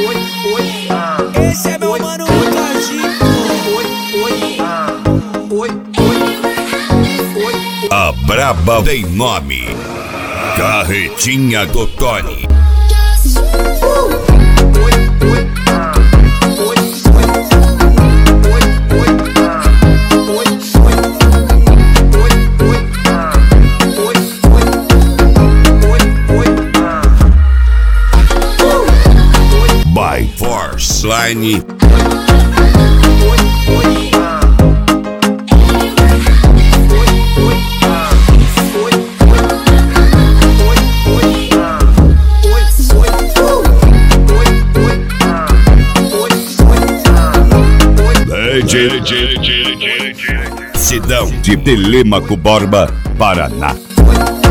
Esse é meu mano Lucadinho. A braba tem nome. Carretinha do Tony. By Force Line. Cidão de Telêmaco Borba, Paraná.